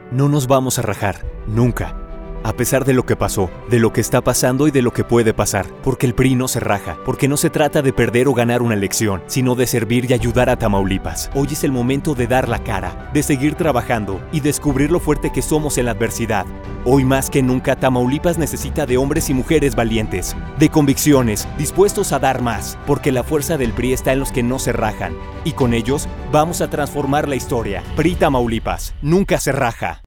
No nos vamos a rajar, nunca. A pesar de lo que pasó, de lo que está pasando y de lo que puede pasar. Porque el PRI no se raja, porque no se trata de perder o ganar una elección, sino de servir y ayudar a Tamaulipas. Hoy es el momento de dar la cara, de seguir trabajando y descubrir lo fuerte que somos en la adversidad. Hoy más que nunca, Tamaulipas necesita de hombres y mujeres valientes, de convicciones, dispuestos a dar más, porque la fuerza del PRI está en los que no se rajan. Y con ellos, vamos a transformar la historia. PRI Tamaulipas, nunca se raja.